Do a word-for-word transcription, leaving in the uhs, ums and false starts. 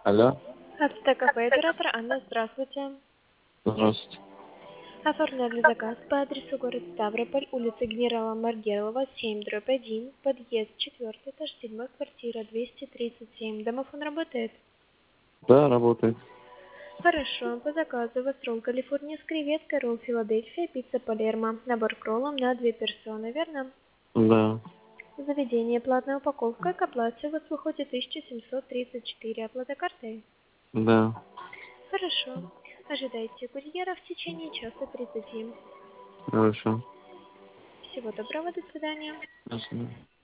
Алло. Автокафе оператор Анна, здравствуйте. Здравствуйте. Оформляли заказ по адресу город Ставрополь, улица генерала Маргелова, семь, дробь один, подъезд четвертый, этаж седьмой, квартира двести тридцать семь. Домофон работает? Да, работает. Хорошо, по заказу у вас ролл Калифорния с креветкой, ролл Филадельфия, пицца Палермо, набор к роллам на две персоны, верно? Да. Заведение, платная упаковка, к оплате у вас выходит тысяча семьсот тридцать четыре, оплата картой? Да. Хорошо. Ожидайте курьера в течение часа тридцати. Хорошо. Всего доброго, до свидания. До свидания.